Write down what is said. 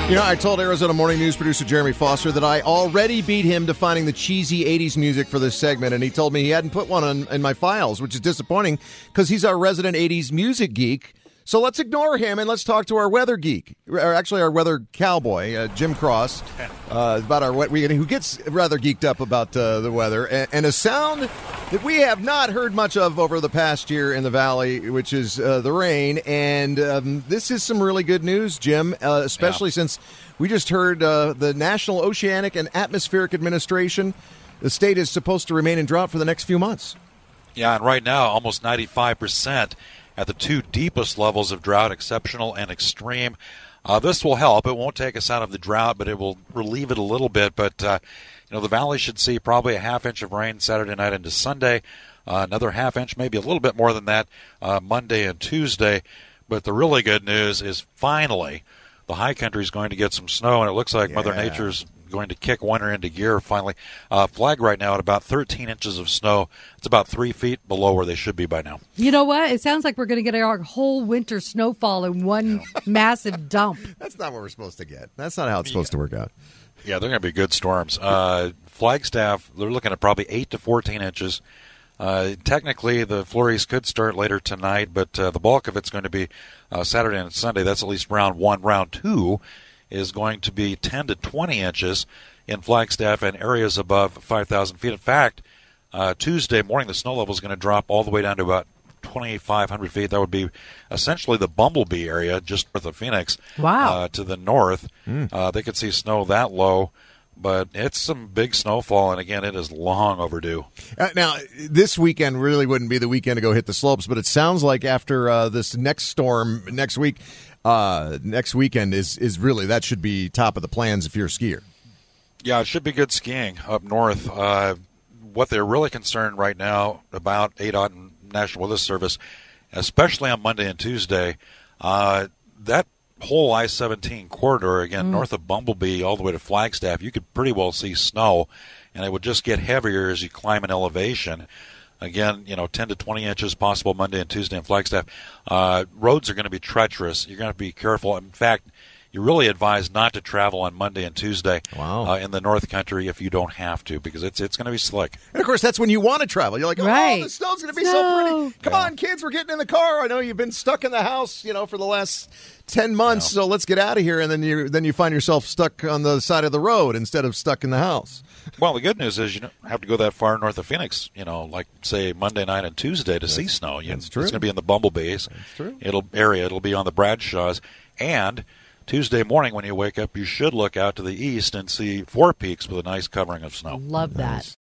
You know, I told Arizona Morning News producer Jeremy Foster that I already beat him to finding the cheesy 80s music for this segment, and he told me he hadn't put one in my files, which is disappointing because he's our resident 80s music geek. So let's ignore him and let's talk to our weather geek, or actually our weather cowboy, Jim Cross, about our wet weekend, who gets rather geeked up about the weather. And a sound that we have not heard much of over the past year in the Valley, which is the rain. And this is some really good news, Jim, especially since we just heard the National Oceanic and Atmospheric Administration, the state is supposed to remain in drought for the next few months. Yeah, and right now, almost 95%. At the two deepest levels of drought, exceptional and extreme. This will help. It won't take us out of the drought, but it will relieve it a little bit. But, the Valley should see probably a half inch of rain Saturday night into Sunday, another half inch, maybe a little bit more than that, Monday and Tuesday. But the really good news is finally the high country is going to get some snow, and it looks like Mother Nature's going to kick winter into gear finally. Flag right now at about 13 inches of snow. It's about 3 feet below where they should be by now. You know what? It sounds like we're going to get our whole winter snowfall in one massive dump. That's not what we're supposed to get. That's not how it's supposed to work out. Yeah, they're going to be good storms. Flagstaff, they're looking at probably 8 to 14 inches. Technically, the flurries could start later tonight, but the bulk of it's going to be Saturday and Sunday. That's at least round one. Round two is going to be 10 to 20 inches in Flagstaff and areas above 5,000 feet. In fact, Tuesday morning, the snow level is going to drop all the way down to about 2,500 feet. That would be essentially the Bumblebee area just north of Phoenix. Wow. To the north. They could see snow that low, but it's some big snowfall, and again, it is long overdue. Now, this weekend really wouldn't be the weekend to go hit the slopes, but it sounds like after this next storm next week, next weekend is really, that should be top of the plans if you're a skier. Yeah, it should be good skiing up north. What they're really concerned right now about ADOT and National Weather Service, especially on Monday and Tuesday, that whole I-17 corridor, again, north of Bumblebee all the way to Flagstaff, you could pretty well see snow, and it would just get heavier as you climb in elevation. Again, 10 to 20 inches possible Monday and Tuesday in Flagstaff. Roads are going to be treacherous. You're going to be careful. In fact, you really advise not to travel on Monday and Tuesday in the North Country if you don't have to, because it's going to be slick. And, of course, that's when you want to travel. You're like, right. The snow's going to be so pretty. Come on, kids, we're getting in the car. I know you've been stuck in the house, for the last 10 months, so let's get out of here. And then you find yourself stuck on the side of the road instead of stuck in the house. Well, the good news is you don't have to go that far north of Phoenix, like, say, Monday night and Tuesday to see snow. That's true. It's going to be in the Bumblebees. That's true. It'll be on the Bradshaws. And Tuesday morning when you wake up, you should look out to the east and see Four Peaks with a nice covering of snow. Love that.